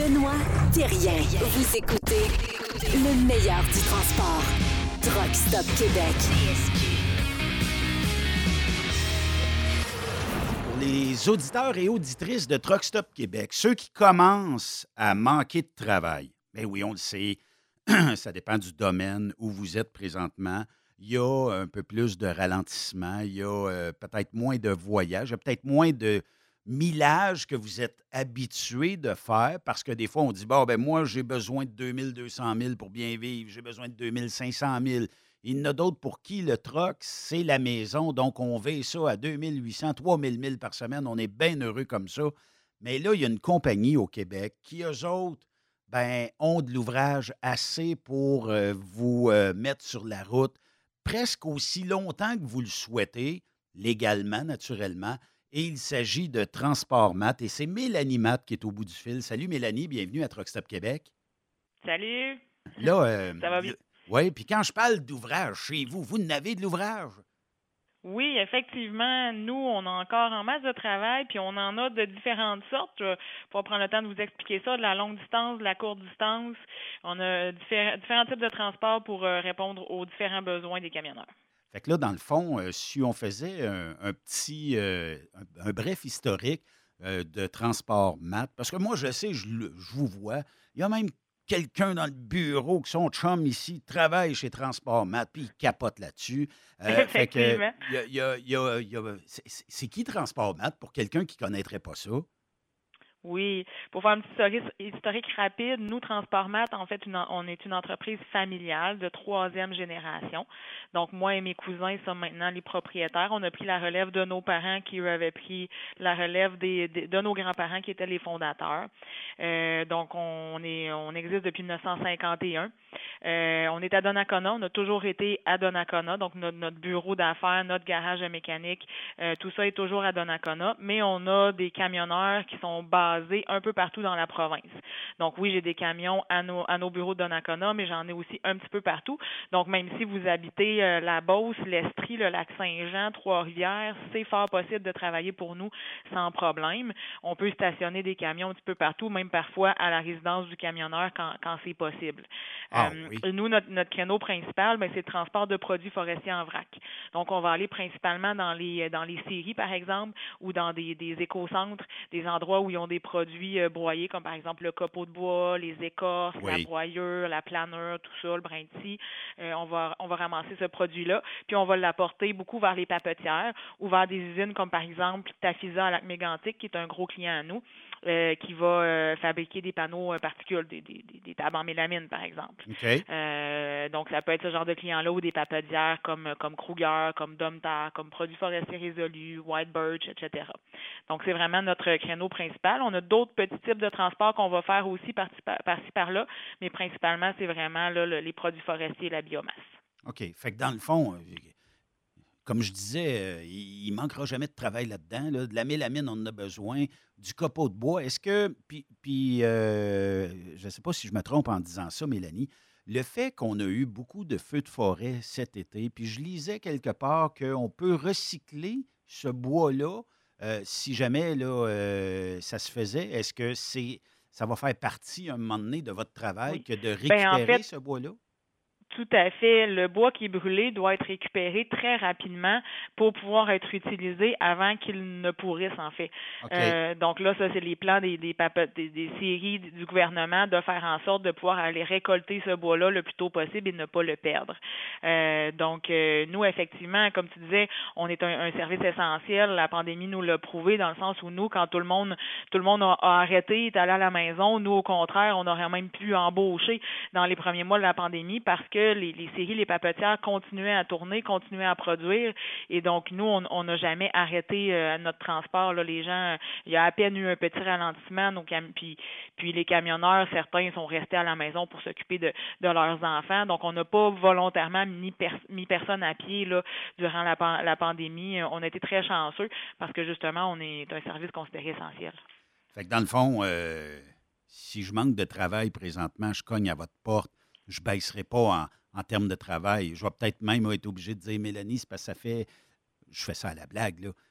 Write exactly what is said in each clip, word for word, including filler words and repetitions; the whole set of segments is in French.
Benoît Thérien. Vous écoutez le meilleur du transport. Truck Stop Québec. Pour les auditeurs et auditrices de Truck Stop Québec, ceux qui commencent à manquer de travail, bien oui, on le sait, ça dépend du domaine où vous êtes présentement. Il y a un peu plus de ralentissement, il y a euh, peut-être moins de voyages, il y a peut-être moins de millage que vous êtes habitué de faire parce que des fois, on dit, bon, ben moi, j'ai besoin de deux mille deux cent mille pour bien vivre, j'ai besoin de deux mille cinq cent mille. Il y en a d'autres pour qui le troc, c'est la maison, donc on vit ça à deux mille huit cents, trois mille milles par semaine, on est bien heureux comme ça. Mais là, il y a une compagnie au Québec qui, eux autres, ben, ont de l'ouvrage assez pour euh, vous euh, mettre sur la route presque aussi longtemps que vous le souhaitez, légalement, naturellement. Et il s'agit de Transport Mat. Et c'est Mélanie Matt qui est au bout du fil. Salut Mélanie, bienvenue à Truck Stop Québec. Salut! Là, euh, Ça va bien? oui, puis quand je parle d'ouvrage chez vous, vous n'avez de l'ouvrage? Oui, effectivement, nous, on a encore en masse de travail, puis on en a de différentes sortes. Je vais pouvoir prendre le temps de vous expliquer ça, de la longue distance, de la courte distance. On a diffé- différents types de transports pour euh, répondre aux différents besoins des camionneurs. Fait que là, dans le fond, euh, si on faisait un, un petit, euh, un, un bref historique euh, de Transport Mat, parce que moi, je sais, je, le- je vous vois, il y a même quelqu'un dans le bureau que son chum ici travaille chez Transport Mat, puis il capote là-dessus. Euh, fait que, Effectivement. il y a- il y a- il y a- il y a- c'est c'est- c'est qui Transport Mat pour quelqu'un qui ne connaîtrait pas ça? Oui, pour faire un petit historique, historique rapide, nous, Transportmat, en fait, une en- on est une entreprise familiale de troisième génération. Donc, moi et mes cousins sommes maintenant les propriétaires. On a pris la relève de nos parents qui, eux, avaient pris la relève des, des- de nos grands-parents qui étaient les fondateurs. Euh, donc, on est on existe depuis mille neuf cent cinquante et un. Euh, on est à Donnacona. On a toujours été à Donnacona. Donc, notre, notre bureau d'affaires, notre garage de mécanique, euh, tout ça est toujours à Donnacona. Mais on a des camionneurs qui sont basés un peu partout dans la province. Donc, oui, j'ai des camions à nos, à nos bureaux de Donnacona, mais j'en ai aussi un petit peu partout. Donc, même si vous habitez euh, la Beauce, l'Estrie, le Lac-Saint-Jean, Trois-Rivières, c'est fort possible de travailler pour nous sans problème. On peut stationner des camions un petit peu partout, même parfois à la résidence du camionneur quand, quand c'est possible. Ah Euh, oui. nous, notre, notre créneau principal, ben, c'est le transport de produits forestiers en vrac. Donc, on va aller principalement dans les dans les scieries, par exemple, ou dans des, des écocentres, des endroits où ils ont des produits euh, broyés, comme par exemple le copeau de bois, les écorces, la Oui. broyure, la planeur, tout ça, le brin de scie. Euh, on va on va ramasser ce produit-là, puis on va l'apporter beaucoup vers les papetières ou vers des usines comme par exemple Tafisa à Lac-Mégantic, qui est un gros client à nous. Euh, qui va euh, fabriquer des panneaux euh, particules, des, des, des, des tables en mélamine, par exemple. OK. Euh, donc, ça peut être ce genre de client-là ou des papetières comme, comme Kruger, comme Domtar, comme Produits forestiers résolus, White Birch, et cetera. Donc, c'est vraiment notre créneau principal. On a d'autres petits types de transports qu'on va faire aussi par-ci par-ci par-là, mais principalement, c'est vraiment là, le- les produits forestiers et la biomasse. OK. Fait que dans le fond, euh, comme je disais, euh, il ne manquera jamais de travail là-dedans. Là. De la mélamine, on en a besoin. Du copeau de bois. Est-ce que, puis, puis, euh, je ne sais pas si je me trompe en disant ça, Mélanie, le fait qu'on a eu beaucoup de feux de forêt cet été, puis je lisais quelque part qu'on peut recycler ce bois-là euh, si jamais là, euh, ça se faisait. Est-ce que c'est, ça va faire partie à un moment donné de votre travail Oui. que de Ben en récupérer fait, ce bois-là? tout à fait. Le bois qui est brûlé doit être récupéré très rapidement pour pouvoir être utilisé avant qu'il ne pourrisse, en fait. OK. Euh, donc là, ça, c'est les plans des, des, papa- des, des séries du gouvernement de faire en sorte de pouvoir aller récolter ce bois-là le plus tôt possible et ne pas le perdre. Euh, donc, euh, nous, effectivement, comme tu disais, on est un, un service essentiel. La pandémie nous l'a prouvé dans le sens où nous, quand tout le monde tout le monde a, a arrêté, est allé à la maison, nous, au contraire, on aurait même pu embaucher dans les premiers mois de la pandémie parce que les, les scieries, les papetières continuaient à tourner, continuaient à produire. Et donc, nous, on n'a jamais arrêté euh, notre transport. Là, les gens, il y a à peine eu un petit ralentissement. Donc, puis, puis les camionneurs, certains sont restés à la maison pour s'occuper de, de leurs enfants. Donc, on n'a pas volontairement mis, per, mis personne à pied là, durant la, la pandémie. On a été très chanceux parce que, justement, on est un service considéré essentiel. Fait que dans le fond, euh, si je manque de travail présentement, je cogne à votre porte, je ne baisserai pas en, en termes de travail. Je vais peut-être même être obligé de dire, Mélanie, c'est parce que ça fait, je fais ça à la blague, là,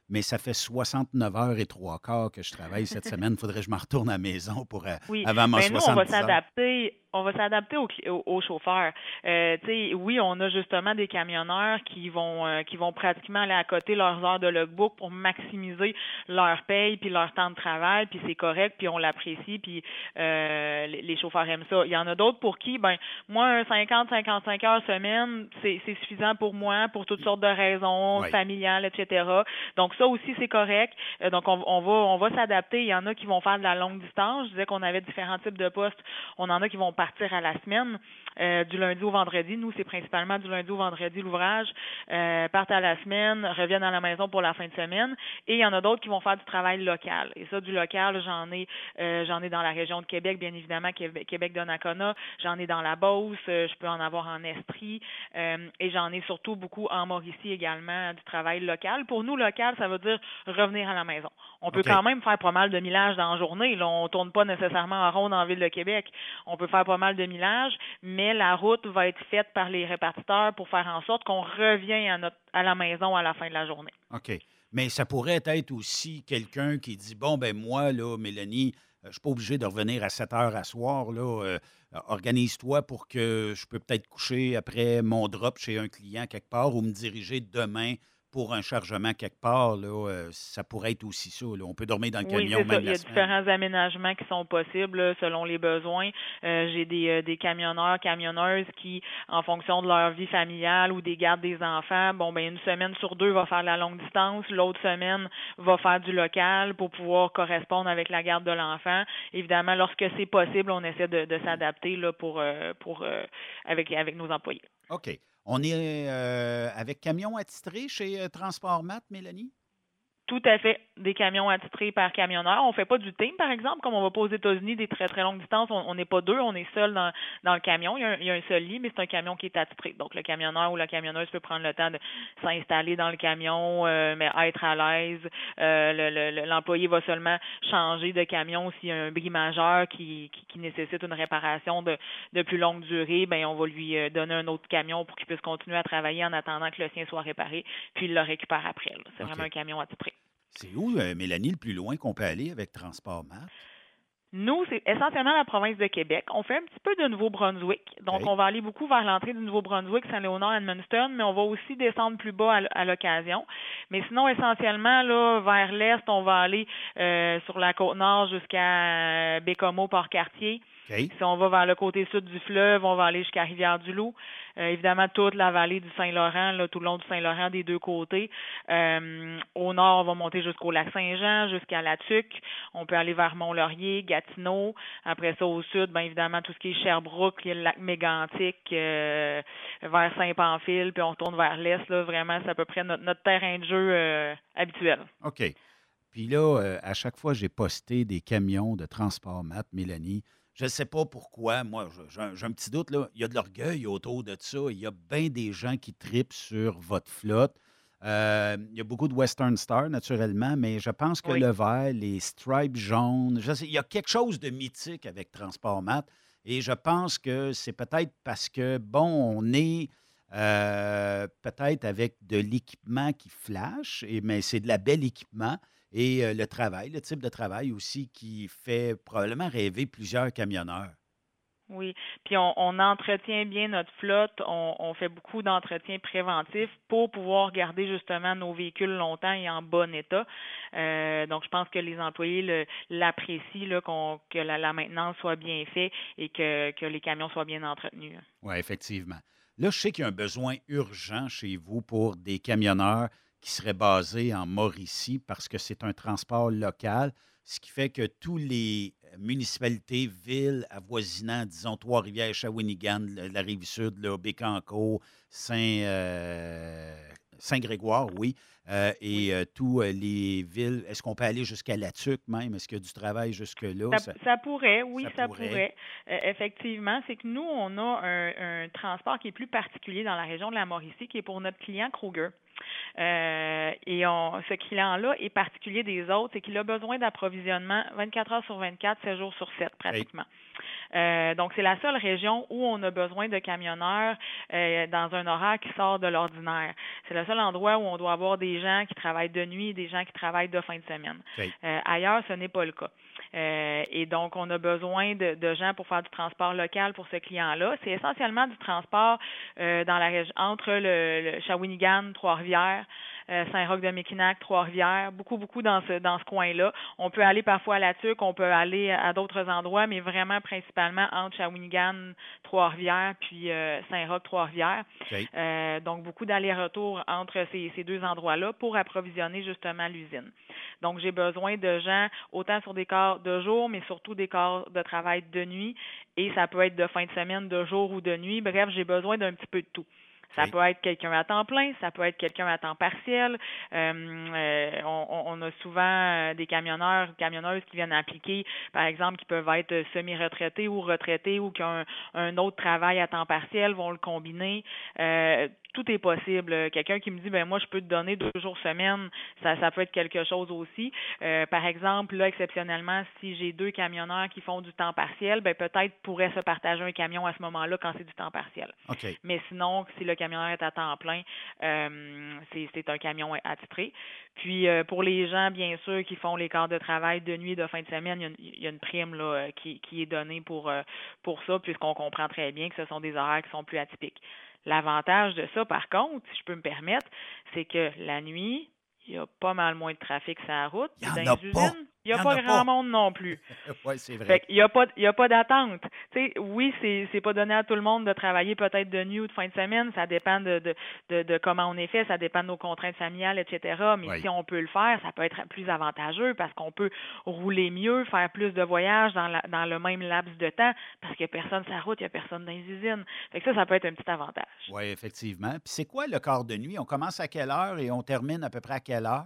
mais ça fait soixante-neuf heures et trois quarts que je travaille cette semaine. Il faudrait que je me retourne à la maison pour euh, Oui, avant mon ben nous, on va soixante-dix heures. s'adapter, on va s'adapter aux, cli- aux, aux chauffeurs. Euh, tu sais, oui, on a justement des camionneurs qui vont euh, qui vont pratiquement aller à côté leurs heures de logbook pour maximiser leur paye puis leur temps de travail, puis c'est correct, puis on l'apprécie, puis euh, les, les chauffeurs aiment ça. Il y en a d'autres pour qui, ben moi, un cinquante à cinquante-cinq heures semaine, c'est c'est suffisant pour moi pour toutes sortes de raisons Oui. familiales, et cetera. Donc ça aussi, c'est correct. Euh, donc on, on va on va s'adapter. Il y en a qui vont faire de la longue distance. Je disais qu'on avait différents types de postes. On en a qui vont partir à la semaine, euh, du lundi au vendredi. Nous, c'est principalement du lundi au vendredi l'ouvrage. Euh, partent à la semaine, reviennent à la maison pour la fin de semaine. Et il y en a d'autres qui vont faire du travail local. Et ça, du local, j'en ai euh, j'en ai dans la région de Québec, bien évidemment, Québec, Québec-Donnacona. J'en ai dans la Beauce. Euh, je peux en avoir en Estrie. Euh, et j'en ai surtout beaucoup en Mauricie également, du travail local. Pour nous, local, ça veut dire revenir à la maison. On peut OK. quand même faire pas mal de millage dans la journée. Là, on tourne pas nécessairement en rond dans la ville de Québec. On peut faire pas mal de millage, mais la route va être faite par les répartiteurs pour faire en sorte qu'on revient à, notre, à la maison à la fin de la journée. OK. Mais ça pourrait être aussi quelqu'un qui dit, bon, ben moi, là, Mélanie, euh, je ne suis pas obligé de revenir à sept heures à soir. Là, euh, euh, organise-toi pour que je peux peut-être coucher après mon drop chez un client quelque part ou me diriger demain pour un chargement quelque part. Là, euh, ça pourrait être aussi ça. Là. On peut dormir dans le Oui, camion c'est ça. même Il y la a semaine. différents aménagements qui sont possibles là, selon les besoins. Euh, j'ai des, euh, des camionneurs, camionneuses qui, en fonction de leur vie familiale ou des gardes des enfants, bon ben une semaine sur deux va faire la longue distance, l'autre semaine va faire du local pour pouvoir correspondre avec la garde de l'enfant. Évidemment, lorsque c'est possible, on essaie de, de s'adapter là pour euh, pour euh, avec avec nos employés. OK. On est euh, avec camion attitré chez euh, Transportmat, Mélanie? Tout à fait. Des camions attitrés par camionneur. On fait pas du team, par exemple, comme on va pas aux États-Unis, des très, très longues distances. On n'est pas deux, on est seul dans, dans le camion. Il y, a un, il y a un seul lit, mais c'est un camion qui est attitré. Donc, le camionneur ou la camionneuse peut prendre le temps de s'installer dans le camion, euh, mais être à l'aise. Euh, le, le, l'employé va seulement changer de camion s'il y a un bris majeur qui, qui, qui nécessite une réparation de, de plus longue durée. Ben, on va lui euh, donner un autre camion pour qu'il puisse continuer à travailler en attendant que le sien soit réparé, puis il le récupère après. Là. C'est OK. vraiment un camion attitré. C'est où, euh, Mélanie, le plus loin qu'on peut aller avec Transportmat? Nous, c'est essentiellement la province de Québec. On fait un petit peu de Nouveau-Brunswick. Donc, OK. on va aller beaucoup vers l'entrée du Nouveau-Brunswick, Saint-Léonard, Edmundston, mais on va aussi descendre plus bas à, l- à l'occasion. Mais sinon, essentiellement, là, vers l'est, on va aller euh, sur la Côte-Nord jusqu'à euh, Bécomo, Port-Cartier. OK. Si on va vers le côté sud du fleuve, on va aller jusqu'à Rivière-du-Loup. Euh, évidemment, toute la vallée du Saint-Laurent, là, tout le long du Saint-Laurent des deux côtés. Euh, au nord, on va monter jusqu'au lac Saint-Jean, jusqu'à La Tuque. On peut aller vers Mont-Laurier, Gatineau. Après ça, au sud, bien évidemment, tout ce qui est Sherbrooke, il y a le lac Mégantic, euh, vers Saint-Pamphile, puis on tourne vers l'est. Là, vraiment, c'est à peu près notre, notre terrain de jeu euh, habituel. OK. Puis là, euh, à chaque fois, j'ai posté des camions de Transportmat, Mélanie. Je ne sais pas pourquoi. Moi, je- j'ai un, j'ai un petit doute, là. Il y a de l'orgueil autour de ça. Il y a bien des gens qui tripent sur votre flotte. Euh, il y a beaucoup de Western Star, naturellement, mais je pense que Oui. le vert, les stripes jaunes, je sais, il y a quelque chose de mythique avec Transportmat. Et je pense que c'est peut-être parce que, bon, on est euh, peut-être avec de l'équipement qui flash, et, mais c'est de la belle équipement. Et euh, le travail, le type de travail aussi qui fait probablement rêver plusieurs camionneurs. Oui, puis on, on entretient bien notre flotte, on, on fait beaucoup d'entretien préventif pour pouvoir garder justement nos véhicules longtemps et en bon état. Euh, donc, je pense que les employés le, l'apprécient là, qu'on, que la, la maintenance soit bien faite et que, que les camions soient bien entretenus. Oui, effectivement. Là, je sais qu'il y a un besoin urgent chez vous pour des camionneurs qui seraient basés en Mauricie parce que c'est un transport local, ce qui fait que tous les euh, municipalités, villes avoisinant, disons Trois-Rivières, Shawinigan, la, la Rive-Sud, là, Bécancour, Saint, euh, Saint-Grégoire, oui, euh, Oui. et euh, tous euh, les villes. Est-ce qu'on peut aller jusqu'à La Tuque même? Est-ce qu'il y a du travail jusque-là? Ça, Ça, ça pourrait, oui, ça ça pourrait. pourrait. Euh, effectivement, c'est que nous, on a un, un transport qui est plus particulier dans la région de la Mauricie, qui est pour notre client Kruger. Euh, et on, ce client-là est particulier des autres, c'est qu'il a besoin d'approvisionnement vingt-quatre heures sur vingt-quatre, sept jours sur sept, OK. pratiquement. Euh, donc, c'est la seule région où on a besoin de camionneurs euh, dans un horaire qui sort de l'ordinaire. C'est le seul endroit où on doit avoir des gens qui travaillent de nuit et des gens qui travaillent de fin de semaine. OK. Euh, ailleurs, ce n'est pas le cas. Euh, et donc, on a besoin de, de gens pour faire du transport local pour ce client-là. C'est essentiellement du transport euh, dans la région entre le, le Shawinigan, Trois-Rivières, euh, Saint-Roch-de-Méquinac, Trois-Rivières, beaucoup, beaucoup dans ce dans ce coin-là. On peut aller parfois à La Tuque, on peut aller à d'autres endroits, mais vraiment principalement entre Shawinigan, Trois-Rivières, puis euh, Saint-Roch, Trois-Rivières. OK. Euh, donc, beaucoup d'allers-retours entre ces, ces deux endroits-là pour approvisionner justement l'usine. Donc, j'ai besoin de gens autant sur des corps de jour, mais surtout des corps de travail de nuit. Et ça peut être de fin de semaine, de jour ou de nuit. Bref, j'ai besoin d'un petit peu de tout. Ça OK. peut être quelqu'un à temps plein, ça peut être quelqu'un à temps partiel. Euh, euh, on, on a souvent euh, des camionneurs, camionneuses qui viennent appliquer, par exemple, qui peuvent être semi-retraités ou retraités ou qui ont un, un autre travail à temps partiel, vont le combiner. Euh, tout est possible. Quelqu'un qui me dit, ben moi, je peux te donner deux jours semaine, ça, ça peut être quelque chose aussi. Euh, par exemple, là, exceptionnellement, si j'ai deux camionneurs qui font du temps partiel, ben peut-être pourrait se partager un camion à ce moment-là quand c'est du temps partiel. OK. Mais sinon, si le camionneur est à temps plein, euh, c'est, c'est un camion attitré. Puis, euh, pour les gens, bien sûr, qui font les quarts de travail de nuit, de fin de semaine, il y a une, il y a une prime là, qui, qui est donnée pour, euh, pour ça, puisqu'on comprend très bien que ce sont des horaires qui sont plus atypiques. L'avantage de ça, par contre, si je peux me permettre, c'est que la nuit, il y a pas mal moins de trafic sur la route. Il y en Dans a les pas. usines, il Il n'y y a en pas a grand pas. monde non plus. Oui, c'est Fait vrai. qu'il n'y a pas, il y a pas d'attente. Tu sais, oui, c'est, c'est pas donné à tout le monde de travailler peut-être de nuit ou de fin de semaine. Ça dépend de, de, de, de comment on est fait, ça dépend de nos contraintes familiales, et cetera. Mais Oui. si on peut le faire, ça peut être plus avantageux parce qu'on peut rouler mieux, faire plus de voyages dans, la, dans le même laps de temps parce qu'il n'y a personne sur la route, il n'y a personne dans les usines. Fait que ça, ça peut être un petit avantage. Oui, effectivement. Puis c'est quoi le quart de nuit? On commence à quelle heure et on termine à peu près à quelle heure?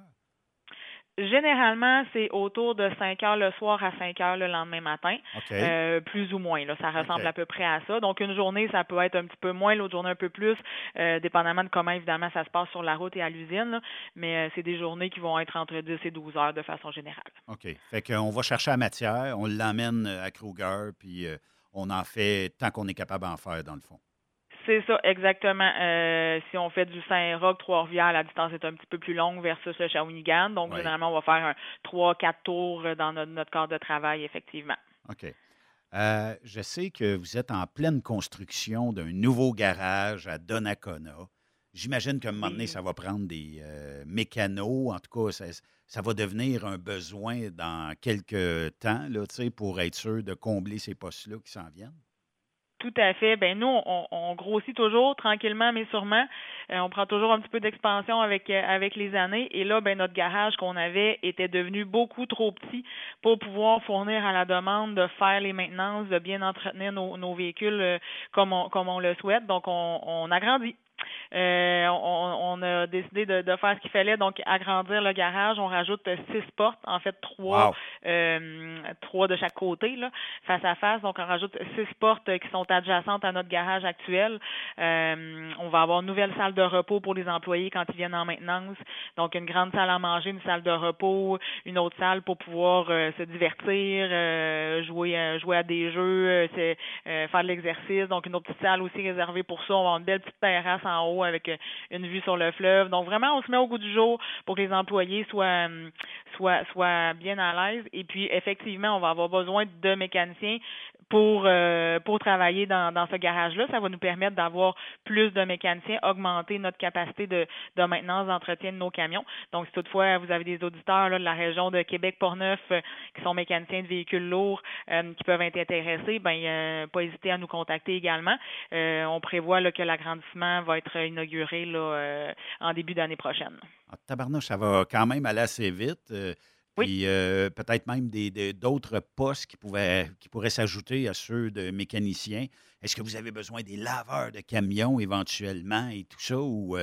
Généralement, c'est autour de cinq heures le soir à cinq heures le lendemain matin, OK. euh, plus ou moins. Là, ça ressemble OK. à peu près à ça. Donc, une journée, ça peut être un petit peu moins, l'autre journée un peu plus, euh, dépendamment de comment, évidemment, ça se passe sur la route et à l'usine. Là. Mais euh, c'est des journées qui vont être entre dix et douze heures de façon générale. OK. Fait qu'on va chercher la matière, on l'emmène à Kruger, puis euh, on en fait tant qu'on est capable d'en faire, dans le fond. C'est ça, exactement. Euh, si on fait du Saint-Roch, Trois-Rivières, la distance est un petit peu plus longue versus le Shawinigan. Donc, Oui. généralement, on va faire un trois quatre tours dans notre, notre corps de travail, effectivement. OK. Euh, je sais que vous êtes en pleine construction d'un nouveau garage à Donnacona. J'imagine qu'à un moment donné, Oui. ça va prendre des euh, mécanos. En tout cas, ça, ça va devenir un besoin dans quelques temps là, tu sais, pour être sûr de combler ces postes-là qui s'en viennent. Tout à fait. Ben nous, on, on grossit toujours tranquillement, mais sûrement. Euh, on prend toujours un petit peu d'expansion avec euh, avec les années. Et là, ben notre garage qu'on avait était devenu beaucoup trop petit pour pouvoir fournir à la demande de faire les maintenances, de bien entretenir nos, nos véhicules euh, comme on comme on le souhaite. Donc, on, on agrandit. Euh, on, on a décidé de, de faire ce qu'il fallait, donc agrandir le garage. On rajoute six portes, en fait trois, Wow. euh, trois de chaque côté, là, face à face. Donc on rajoute six portes qui sont adjacentes à notre garage actuel. Euh, on va avoir une nouvelle salle de repos pour les employés quand ils viennent en maintenance. Donc une grande salle à manger, une salle de repos, une autre salle pour pouvoir euh, se divertir, euh, jouer, euh, jouer à des jeux, euh, c'est, euh, faire de l'exercice. Donc une autre petite salle aussi réservée pour ça. On va avoir une belle petite terrasse en haut avec une vue sur le fleuve. Donc vraiment, on se met au goût du jour pour que les employés soient, soient, soient bien à l'aise. Et puis, effectivement, on va avoir besoin de mécaniciens pour euh, pour travailler dans, dans ce garage-là. Ça va nous permettre d'avoir plus de mécaniciens, augmenter notre capacité de, de maintenance, d'entretien de nos camions. Donc, si toutefois vous avez des auditeurs là, de la région de Québec-Portneuf euh, qui sont mécaniciens de véhicules lourds euh, qui peuvent être intéressés, ben euh, pas hésiter à nous contacter également. Euh, on prévoit là, que l'agrandissement va être inauguré là, euh, en début d'année prochaine. Ah, tabarnouche, ça va quand même aller assez vite. euh, Oui. Puis euh, peut-être même des, des- d'autres postes qui, pouvaient, qui pourraient s'ajouter à ceux de mécaniciens. Est-ce que vous avez besoin des laveurs de camions éventuellement et tout ça, ou euh,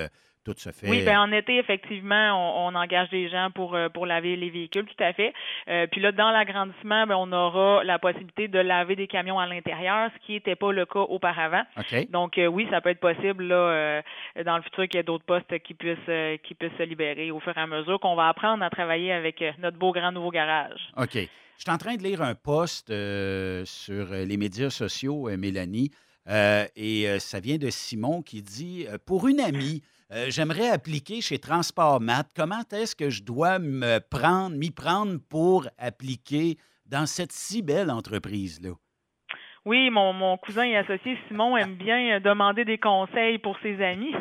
tout se fait. Oui, bien en été, effectivement, on, on engage des gens pour euh, pour laver les véhicules, tout à fait. Euh, puis là, dans l'agrandissement, bien, on aura la possibilité de laver des camions à l'intérieur, ce qui n'était pas le cas auparavant. OK. Donc euh, oui, ça peut être possible là euh, dans le futur qu'il y ait d'autres postes qui puissent euh, qui puissent se libérer au fur et à mesure qu'on va apprendre à travailler avec euh, notre beau grand nouveau garage. OK. Je suis en train de lire un post euh, sur les médias sociaux, euh, Mélanie, euh, et euh, ça vient de Simon qui dit euh, pour une amie, euh, j'aimerais appliquer chez Transport Mat. Comment est-ce que je dois me prendre, m'y prendre pour appliquer dans cette si belle entreprise-là? Oui, mon, mon cousin et associé Simon aime bien euh, demander des conseils pour ses amis.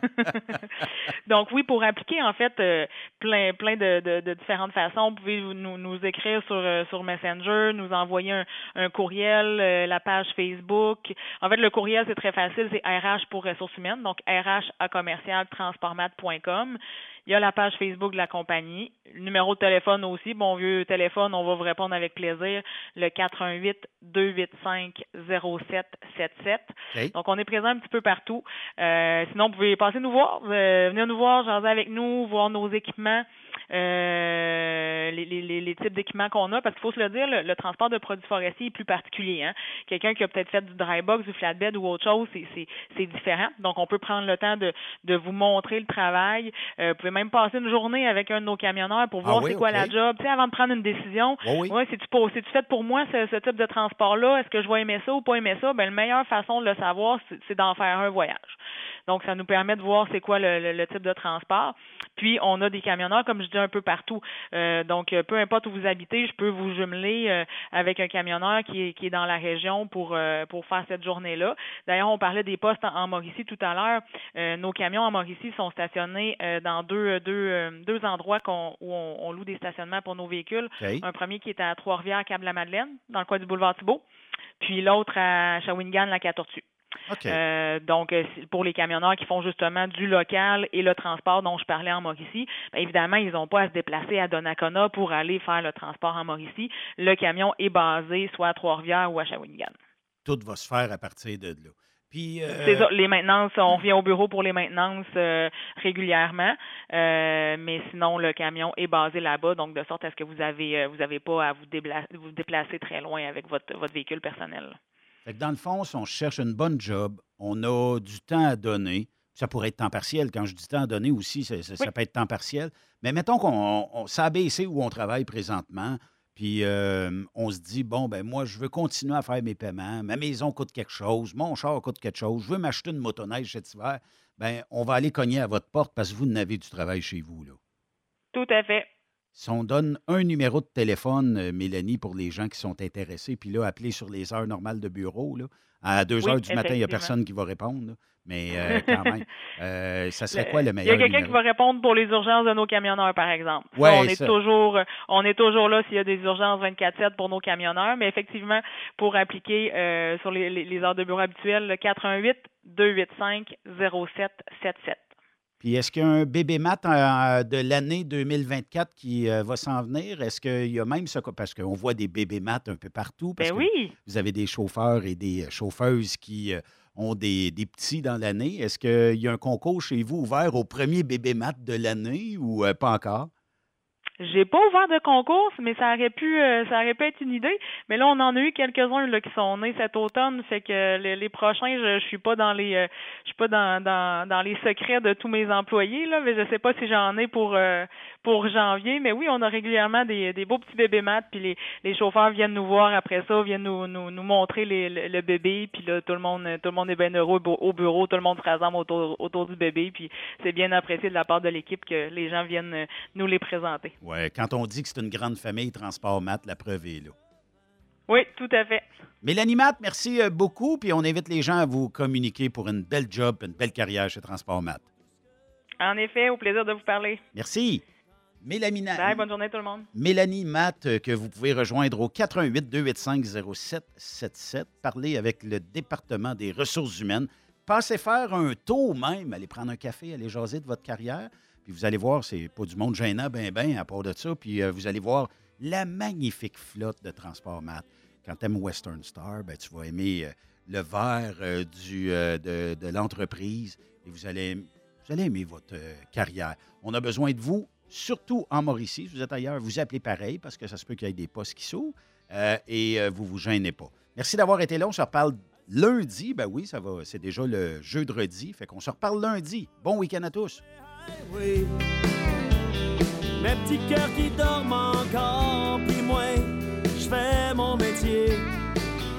Donc oui, pour appliquer en fait euh, plein plein de, de, de différentes façons, vous pouvez nous, nous écrire sur euh, sur Messenger, nous envoyer un, un courriel, euh, la page Facebook. En fait, le courriel c'est très facile, c'est R H pour ressources humaines, donc R H à commercial transportmat point com. Il y a la page Facebook de la compagnie, le numéro de téléphone aussi, bon vieux téléphone, on va vous répondre avec plaisir, le quatre un huit, deux huit cinq, zéro sept sept sept. Okay. Donc, on est présent un petit peu partout. Euh, sinon, vous pouvez passer nous voir, euh, venir nous voir, jaser avec nous, voir nos équipements, euh, les, les, les types d'équipements qu'on a, parce qu'il faut se le dire, le, le transport de produits forestiers est plus particulier. Hein? Quelqu'un qui a peut-être fait du dry box, du flatbed ou autre chose, c'est, c'est, c'est différent. Donc, on peut prendre le temps de, de vous montrer le travail. Euh, vous pouvez même passer une journée avec un de nos camionneurs pour voir ah oui, c'est quoi okay. la job, tu sais, avant de prendre une décision. Oh oui. Ouais, c'est-tu, pour, c'est-tu fait pour moi ce, ce type de transport-là? Est-ce que je vais aimer ça ou pas aimer ça? Ben, la meilleure façon de le savoir, c'est, c'est d'en faire un voyage. Donc, ça nous permet de voir c'est quoi le, le, le type de transport. Puis, on a des camionneurs, comme je dis, un peu partout. Euh, donc, peu importe où vous habitez, je peux vous jumeler euh, avec un camionneur qui est, qui est dans la région pour, euh, pour faire cette journée-là. D'ailleurs, on parlait des postes en, en Mauricie tout à l'heure. Euh, nos camions en Mauricie sont stationnés euh, dans deux, deux, euh, deux endroits qu'on, où on, on loue des stationnements pour nos véhicules. Okay. Un premier qui est à Trois-Rivières, Cap-la-Madeleine, dans le coin du boulevard Thibault. Puis l'autre à Shawinigan, la Catortue. Okay. Euh, donc, pour les camionneurs qui font justement du local et le transport dont je parlais en Mauricie, bien évidemment, ils n'ont pas à se déplacer à Donnacona pour aller faire le transport en Mauricie. Le camion est basé soit à Trois-Rivières ou à Shawinigan. Tout va se faire à partir de là. Puis, euh... C'est ça, les maintenances, on vient au bureau pour les maintenances euh, régulièrement, euh, mais sinon, le camion est basé là-bas, donc de sorte à ce que vous avez, euh, vous n'avez pas à vous déplacer, vous déplacer très loin avec votre, votre véhicule personnel. Fait que dans le fond, si on cherche une bonne job, on a du temps à donner. Ça pourrait être temps partiel. Quand je dis temps à donner aussi, ça, ça, oui. ça peut être temps partiel. Mais mettons qu'on on, ça a baissé où on travaille présentement, puis euh, on se dit, bon, ben moi, je veux continuer à faire mes paiements. Ma maison coûte quelque chose, mon char coûte quelque chose, je veux m'acheter une motoneige cet hiver. Bien, on va aller cogner à votre porte parce que vous n'avez du travail chez vous, là. Tout à fait. Si on donne un numéro de téléphone, euh, Mélanie, pour les gens qui sont intéressés, puis là, appeler sur les heures normales de bureau, là, à deux heures oui, du matin, il n'y a personne qui va répondre. Là. Mais euh, quand même, euh, ça serait quoi le meilleur numéro? Il y a quelqu'un numéro? qui va répondre pour les urgences de nos camionneurs, par exemple. Ouais, ça, on, est ça. toujours, on est toujours là s'il y a des urgences vingt-quatre sept pour nos camionneurs. Mais effectivement, pour appliquer euh, sur les, les, les heures de bureau habituelles, le quatre un huit, deux huit cinq, zéro sept sept sept. Puis est-ce qu'il y a un bébé mat euh, de l'année deux mille vingt-quatre qui euh, va s'en venir? Est-ce qu'il y a même ça? Parce qu'on voit des bébés mat un peu partout. Parce ben que oui. Vous avez des chauffeurs et des chauffeuses qui euh, ont des, des petits dans l'année. Est-ce qu'il y a un concours chez vous ouvert au premier bébé mat de l'année ou euh, pas encore? J'ai pas ouvert de concours, mais ça aurait pu euh, ça aurait pu être une idée. Mais là, on en a eu quelques-uns là, qui sont nés cet automne, fait que les, les prochains, je, je suis pas dans les euh, je suis pas dans, dans dans les secrets de tous mes employés, là, mais je sais pas si j'en ai pour euh, pour janvier. Mais oui, on a régulièrement des, des beaux petits bébés mat, puis les, les chauffeurs viennent nous voir après ça, viennent nous nous, nous montrer les, le, le bébé, puis là, tout le monde tout le monde est bien heureux au bureau, tout le monde se rassemble autour autour du bébé, puis c'est bien apprécié de la part de l'équipe que les gens viennent nous les présenter. Oui, quand on dit que c'est une grande famille, Transport Mat, la preuve est là. Oui, tout à fait. Mélanie Mat, merci beaucoup. Puis on invite les gens à vous communiquer pour une belle job, une belle carrière chez Transport Mat. En effet, au plaisir de vous parler. Merci. Mélanie Mat. Bye, bonne journée tout le monde. Mélanie Mat, que vous pouvez rejoindre au quatre un huit, deux huit cinq, zéro sept sept sept. Parler avec le département des ressources humaines. Passez faire un tour même, allez prendre un café, allez jaser de votre carrière. Puis vous allez voir, c'est pas du monde gênant, ben ben, à part de ça. Puis euh, vous allez voir la magnifique flotte de Transport Mat. Quand tu aimes Western Star, ben, tu vas aimer euh, le vert euh, du, euh, de, de l'entreprise. Et vous allez Vous allez aimer votre euh, carrière. On a besoin de vous, surtout en Mauricie. Si vous êtes ailleurs, vous appelez pareil parce que ça se peut qu'il y ait des postes qui s'ouvrent euh, et euh, vous ne vous gênez pas. Merci d'avoir été là. On se reparle lundi. Ben oui, ça va. C'est déjà le jeudi. Fait qu'on se reparle lundi. Bon week-end à tous. Oui. Mes petits cœurs qui dorment encore, puis moi, je fais